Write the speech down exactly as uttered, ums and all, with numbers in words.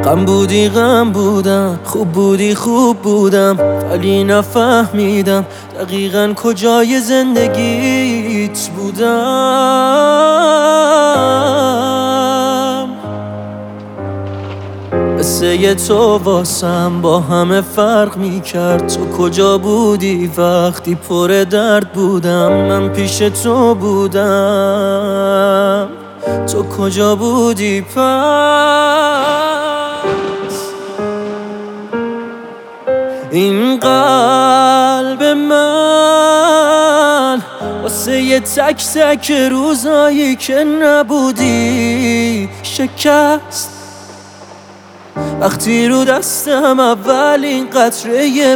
غم بودی غم بودم، خوب بودی خوب بودم، ولی نفهمیدم دقیقاً کجای زندگیت بودم. قصه تو واسم با همه فرق میکرد. تو کجا بودی وقتی پر درد بودم؟ من پیش تو بودم، تو کجا بودی پس؟ این قلب من واسه یه تک تک روزایی که نبودی شکست. وقتی رو دستم اولین قطره